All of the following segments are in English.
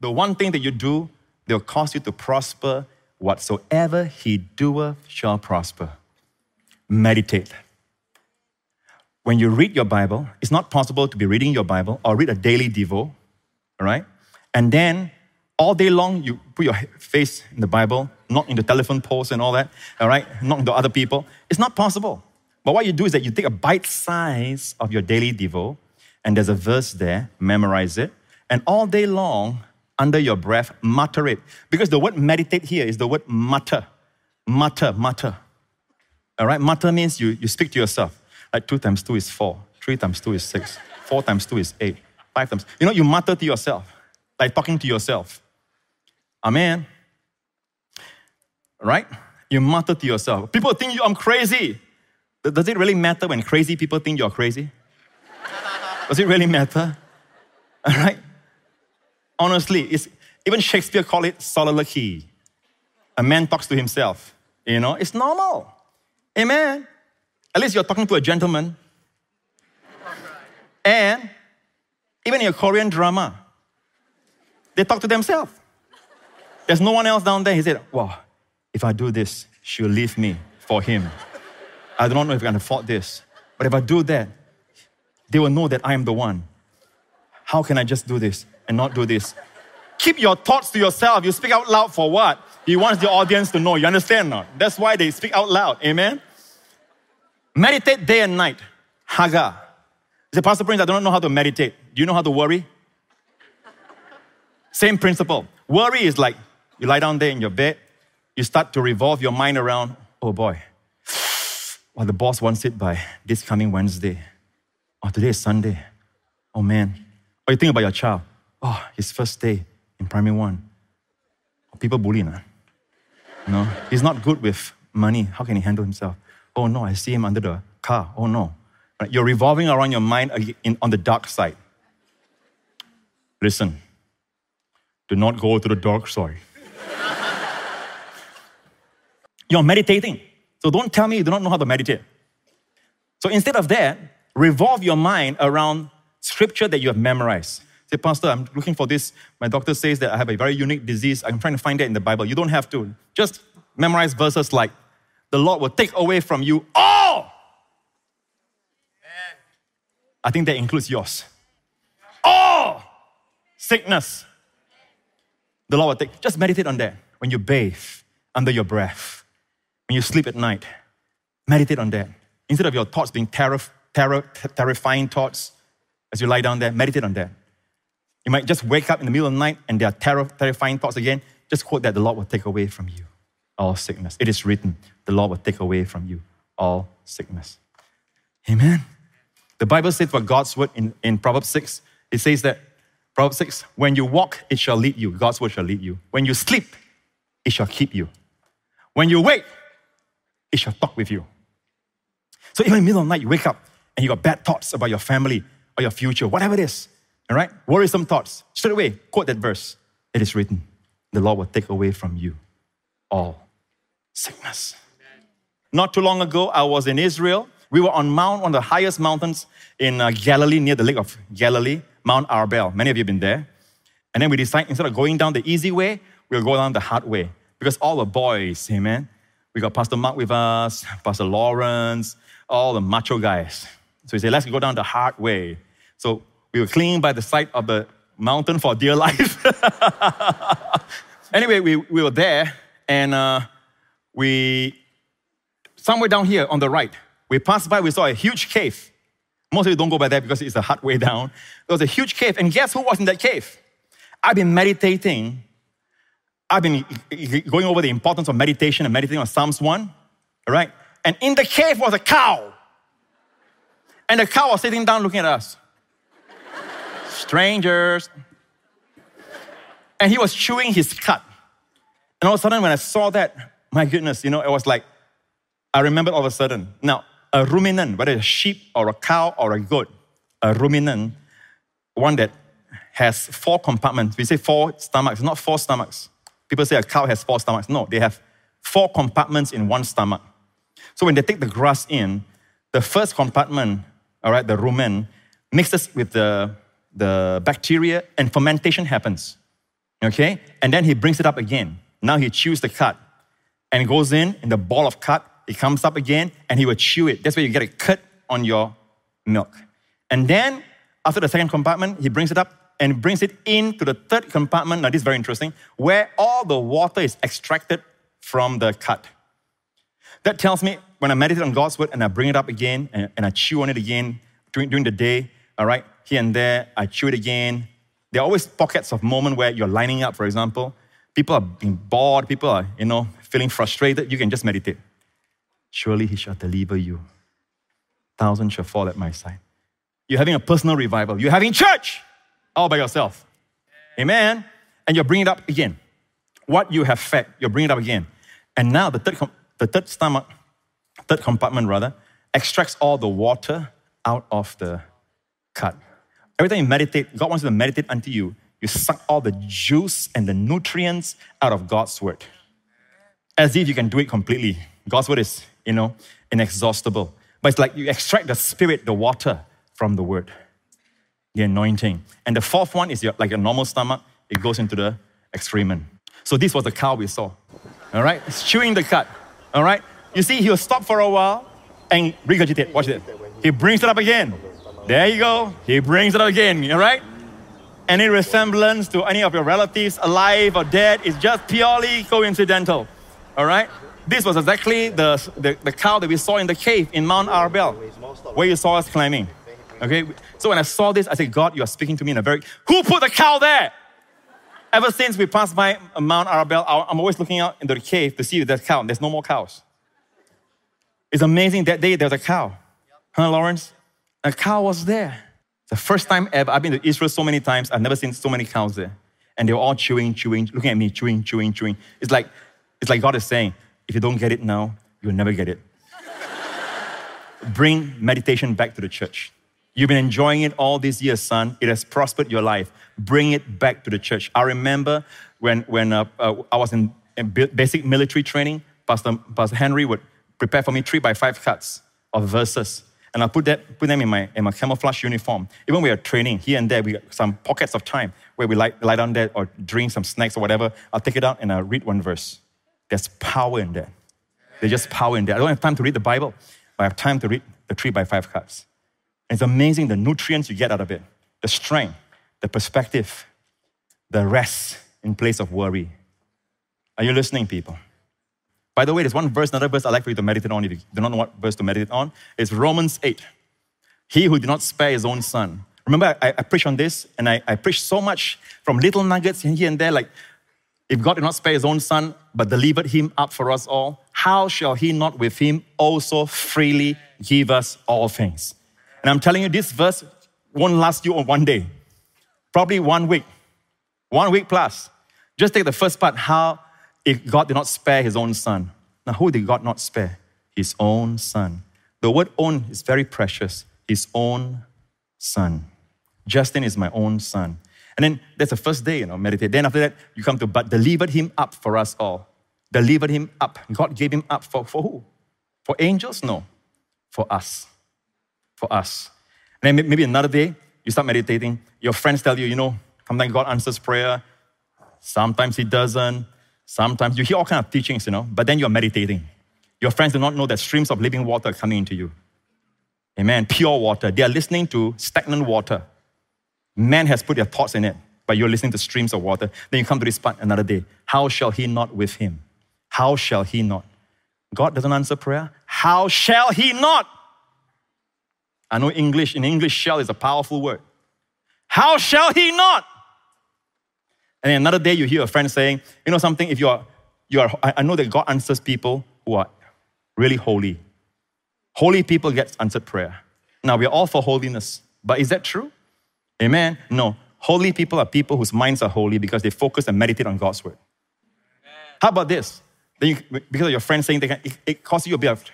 the one thing that you do, they'll cause you to prosper. Whatsoever he doeth shall prosper. Meditate. When you read your Bible, it's not possible to be reading your Bible or read a daily devo, all right? And then all day long, you put your face in the Bible, not in the telephone poles and all that, all right? Not into other people. It's not possible. But what you do is that you take a bite size of your daily devo, and there's a verse there, memorize it, and all day long, under your breath, mutter it. Because the word meditate here is the word mutter. Mutter, mutter. All right? Mutter means you speak to yourself. Like 2 times 2 is 4. 3 times 2 is 6. 4 times 2 is 8. 5 times... you mutter to yourself. Like talking to yourself. Amen. Right? You mutter to yourself. People think I'm crazy. Does it really matter when crazy people think you're crazy? Does it really matter? All right? Honestly, even Shakespeare called it soliloquy. A man talks to himself. It's normal. Amen. At least you're talking to a gentleman. And even in a Korean drama, they talk to themselves. There's no one else down there. He said, wow, if I do this, she'll leave me for him. I don't know if I can afford this. But if I do that, they will know that I am the one. How can I just do this and not do this? Keep your thoughts to yourself. You speak out loud for what? He wants the audience to know. You understand or not? That's why they speak out loud. Amen? Meditate day and night. Hagar. He said, Pastor Prince, I don't know how to meditate. Do you know how to worry? Same principle. Worry is like you lie down there in your bed. You start to revolve your mind around, oh boy, the boss wants it by this coming Wednesday. Oh, today is Sunday. Oh man. Or you think about your child. Oh, his first day in primary 1. People bully him. He's not good with money. How can he handle himself? Oh no, I see him under the car. Oh no. Right? You're revolving around your mind on the dark side. Listen. Do not go to the dark side. You're meditating. So don't tell me you do not know how to meditate. So instead of that, revolve your mind around scripture that you have memorized. Say, Pastor, I'm looking for this. My doctor says that I have a very unique disease. I'm trying to find that in the Bible. You don't have to. Just memorize verses like, the Lord will take away from you all. I think that includes yours. All sickness. The Lord will take. Just meditate on that. When you bathe, under your breath. When you sleep at night, meditate on that. Instead of your thoughts being terrifying thoughts, as you lie down there, meditate on that. You might just wake up in the middle of the night and there are terrifying thoughts again. Just quote that the Lord will take away from you all sickness. It is written, the Lord will take away from you all sickness. Amen. The Bible says for God's word in Proverbs 6, it says that, Proverbs 6, when you walk, it shall lead you. God's word shall lead you. When you sleep, it shall keep you. When you wake, it shall talk with you. So even in the middle of the night, you wake up and you got bad thoughts about your family or your future, whatever it is, all right? Worrisome thoughts. Straight away, quote that verse. It is written, the Lord will take away from you all sickness. Not too long ago, I was in Israel. We were on one of the highest mountains in Galilee, near the Lake of Galilee, Mount Arbel. Many of you have been there. And then we decided, instead of going down the easy way, we'll go down the hard way. Because all the boys, amen, we got Pastor Mark with us, Pastor Lawrence, all the macho guys. So we said, let's go down the hard way. So we were clinging by the side of the mountain for dear life. Anyway, we were there, and somewhere down here on the right, we passed by, we saw a huge cave. Most of you don't go by there because it's a hard way down. There was a huge cave, and guess who was in that cave? I've been meditating. I've been going over the importance of meditation and meditating on Psalms 1, all right? And in the cave was a cow. And the cow was sitting down looking at us. Strangers. And he was chewing his cud. And all of a sudden, when I saw that, my goodness, it was like, I remembered all of a sudden. Now, a ruminant, whether it's a sheep or a cow or a goat, a ruminant, one that has 4 compartments. We say 4 stomachs, not 4 stomachs. People say a cow has 4 stomachs. No, they have 4 compartments in one stomach. So when they take the grass in, the first compartment, all right, the rumen, mixes with the bacteria and fermentation happens. Okay? And then he brings it up again. Now he chews the cut and it goes in the ball of cut. It comes up again and he will chew it. That's where you get a cut on your milk. And then after the second compartment, he brings it up and brings it into the third compartment. Now this is very interesting, where all the water is extracted from the cut. That tells me when I meditate on God's word and I bring it up again and I chew on it again during the day, all right, here and there, I chew it again. There are always pockets of moment where you're lining up, for example. People are being bored, people are, feeling frustrated. You can just meditate. Surely he shall deliver you. Thousands shall fall at my side. You're having a personal revival. You're having church all by yourself. Amen. And you're bringing it up again. What you have fed, you're bringing it up again. And now the third compartment extracts all the water out of the cut. Every time you meditate, God wants you to meditate until you suck all the juice and the nutrients out of God's word. As if you can do it completely. God's word is, inexhaustible. But it's like you extract the spirit, the water from the word, the anointing. And the fourth one is like a normal stomach. It goes into the excrement. So this was the cow we saw. All right? It's chewing the cud. All right? You see, he'll stop for a while and regurgitate. Watch it. He brings it up again. There you go. He brings it up again. All right? Any resemblance to any of your relatives, alive or dead, is just purely coincidental. All right? This was exactly the cow that we saw in the cave in Mount Arbel, where you saw us climbing. Okay? So when I saw this, I said, God, you are speaking to me in a very... Who put the cow there? Ever since we passed by Mount Arbel, I'm always looking out into the cave to see if there's a cow. There's no more cows. It's amazing that day there was a cow. Huh, Lawrence? A cow was there. The first time ever. I've been to Israel so many times. I've never seen so many cows there. And they were all chewing, looking at me, chewing. It's like God is saying, if you don't get it now, you'll never get it. Bring meditation back to the church. You've been enjoying it all these years, son. It has prospered your life. Bring it back to the church. I remember when I was in basic military training, Pastor Henry would prepare for me 3x5 cuts of verses. And I put them in my camouflage uniform. Even when we are training, here and there, we got some pockets of time where we lie down there or drink some snacks or whatever. I'll take it out and I'll read one verse. There's power in that. There's just power in there. I don't have time to read the Bible, but I have time to read the 3x5 cuts. And it's amazing the nutrients you get out of it. The strength, the perspective, the rest in place of worry. Are you listening, people? By the way, there's another verse I'd like for you to meditate on if you do not know what verse to meditate on. It's Romans 8. He who did not spare his own son. Remember, I preached on this, and I preached so much from little nuggets here and there, like, if God did not spare his own son, but delivered him up for us all, how shall he not with him also freely give us all things? And I'm telling you, this verse won't last you on one day. Probably 1 week. 1 week plus. Just take the first part, how if God did not spare his own son. Now, who did God not spare? His own son. The word own is very precious. His own son. Justin is my own son. And then that's the first day, meditate. Then after that, you come to, but delivered him up for us all. Delivered him up. God gave him up for who? For angels? No. For us. For us. And then maybe another day, you start meditating. Your friends tell you, sometimes God answers prayer. Sometimes he doesn't. Sometimes you hear all kinds of teachings, but then you're meditating. Your friends do not know that streams of living water are coming into you. Amen. Pure water. They are listening to stagnant water. Man has put their thoughts in it, but you're listening to streams of water. Then you come to this part another day. How shall he not with him? How shall he not? God doesn't answer prayer. How shall he not? I know English. In English, shall is a powerful word. How shall he not? And then another day you hear a friend saying, something, if I know that God answers people who are really holy. Holy people get answered prayer. Now, we're all for holiness, but is that true? Amen? No. Holy people are people whose minds are holy because they focus and meditate on God's word. How about this? Then because of your friend saying it causes you a bit of,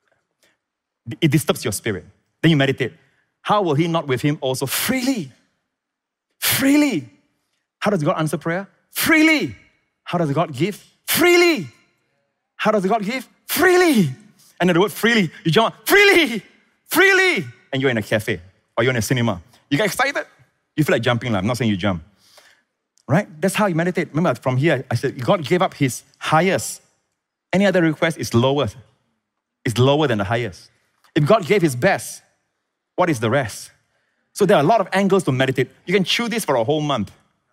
it disturbs your spirit. Then you meditate. How will he not with him also freely? Freely. How does God answer prayer? Freely. How does God give? Freely. How does God give? Freely. And then the word freely, you jump, freely, freely. And you're in a cafe or you're in a cinema. You get excited. You feel like jumping. I'm not saying you jump. right? That's how you meditate. Remember from here, I said, God gave up his highest. Any other request is lower. It's lower than the highest. If God gave his best, what is the rest? So there are a lot of angles to meditate. You can chew this for a whole month.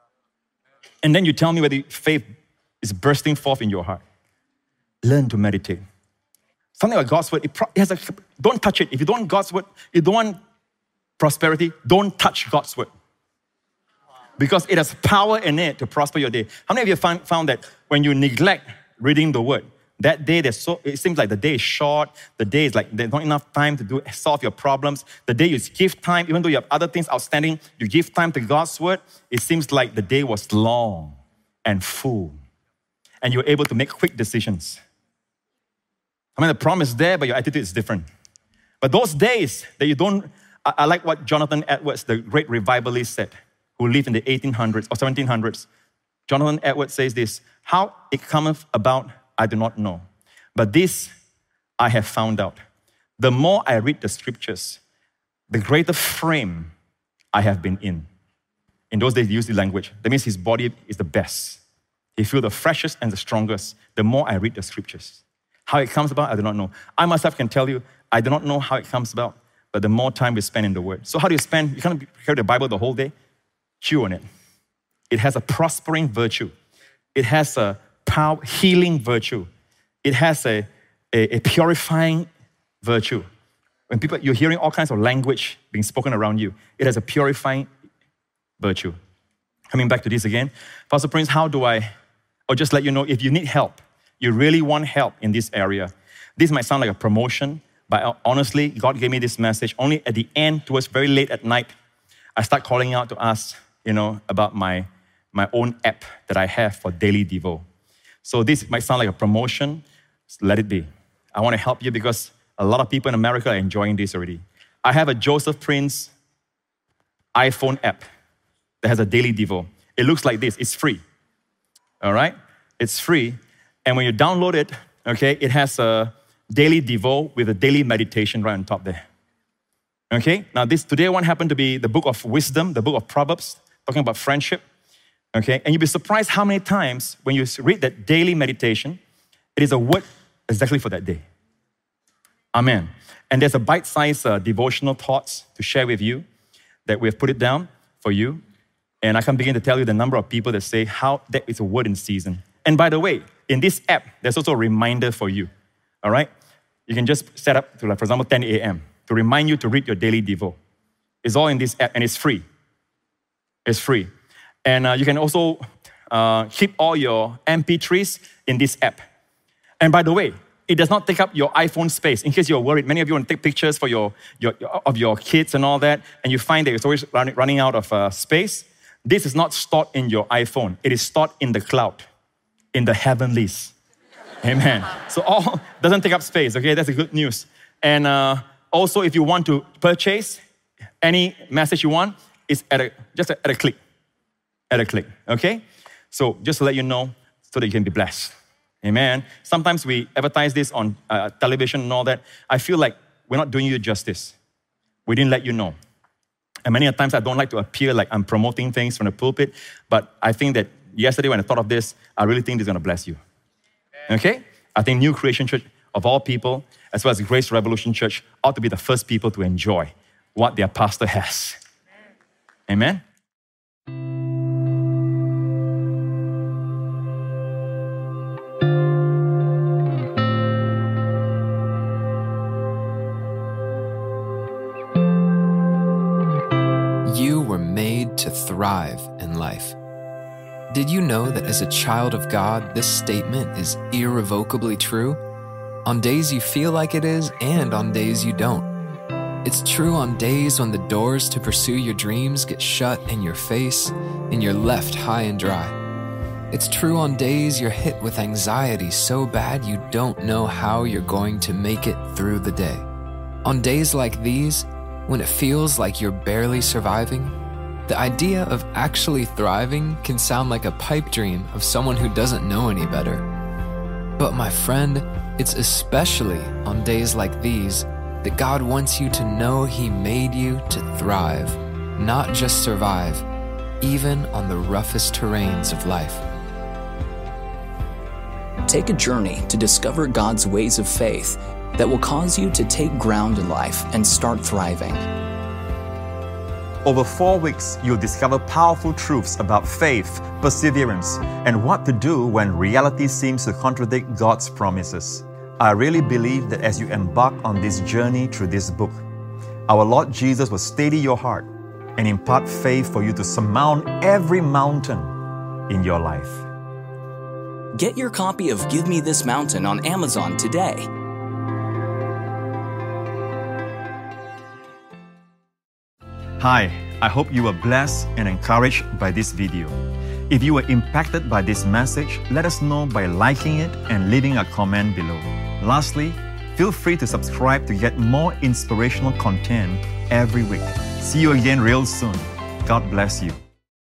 And then you tell me whether faith is bursting forth in your heart. Learn to meditate. Something like God's word, don't touch it. If you don't want God's word, you don't want prosperity, don't touch God's word. Because it has power in it to prosper your day. How many of you found that when you neglect reading the word, that day, it seems like the day is short. The day is like there's not enough time to solve your problems. The day you give time, even though you have other things outstanding, you give time to God's word, it seems like the day was long and full. And you're able to make quick decisions. I mean, the promise is there, but your attitude is different. But those days that you don't, I like what Jonathan Edwards, the great revivalist, said, who lived in the 1800s or 1700s. Jonathan Edwards says this, how it cometh about, I do not know. But this I have found out. The more I read the scriptures, the greater frame I have been in. In those days, he used the language. That means his body is the best. He feels the freshest and the strongest the more I read the scriptures. How it comes about, I do not know. I myself can tell you, I do not know how it comes about, but the more time we spend in the Word. So how do you spend? You can't carry the Bible the whole day. Chew on it. It has a prospering virtue. It has a healing virtue. It has a purifying virtue. When you're hearing all kinds of language being spoken around you, it has a purifying virtue. Coming back to this again, Pastor Prince, I'll just let you know, if you need help, you really want help in this area, this might sound like a promotion, but honestly, God gave me this message only at the end, towards very late at night. I start calling out to us, about my own app that I have for daily Devo. So this might sound like a promotion. Let it be. I want to help you because a lot of people in America are enjoying this already. I have a Joseph Prince iPhone app that has a daily Devo. It looks like this. It's free. All right? It's free. And when you download it, okay, it has a daily Devo with a daily meditation right on top there. Okay? Now today one happened to be the book of wisdom, the book of Proverbs, talking about friendship. Okay? And you'll be surprised how many times when you read that daily meditation, it is a word exactly for that day. Amen. And there's a bite-sized devotional thoughts to share with you that we have put it down for you. And I can begin to tell you the number of people that say how that is a word in season. And by the way, in this app, there's also a reminder for you. All right? You can just set up to, for example, 10 a.m. to remind you to read your daily Devo. It's all in this app and it's free. It's free. And you can also keep all your MP3s in this app. And by the way, it does not take up your iPhone space. In case you're worried, many of you want to take pictures for your kids and all that, and you find that it's always running out of space. This is not stored in your iPhone. It is stored in the cloud, in the heavenlies. Amen. So all doesn't take up space, okay? That's the good news. And also, if you want to purchase any message you want, it's just at a click. At a click, okay? So just to let you know, so that you can be blessed. Amen. Sometimes we advertise this on television and all that. I feel like we're not doing you justice. We didn't let you know. And many times I don't like to appear like I'm promoting things from the pulpit, but I think that yesterday when I thought of this, I really think this is going to bless you. Okay? I think New Creation Church, of all people, as well as Grace Revolution Church, ought to be the first people to enjoy what their pastor has. Amen? You were made to thrive in life. Did you know that as a child of God, this statement is irrevocably true? On days you feel like it is, and on days you don't. It's true on days when the doors to pursue your dreams get shut in your face and you're left high and dry. It's true on days you're hit with anxiety so bad you don't know how you're going to make it through the day. On days like these, when it feels like you're barely surviving, the idea of actually thriving can sound like a pipe dream of someone who doesn't know any better. But my friend, it's especially on days like these that God wants you to know He made you to thrive, not just survive. even on the roughest terrains of life. Take a journey to discover God's ways of faith that will cause you to take ground in life and start thriving. Over 4 weeks, you'll discover powerful truths about faith, perseverance, and what to do when reality seems to contradict God's promises. I really believe that as you embark on this journey through this book, our Lord Jesus will steady your heart and impart faith for you to surmount every mountain in your life. Get your copy of Give Me This Mountain on Amazon today. Hi, I hope you were blessed and encouraged by this video. If you were impacted by this message, let us know by liking it and leaving a comment below. Lastly, feel free to subscribe to get more inspirational content every week. See you again real soon. God bless you.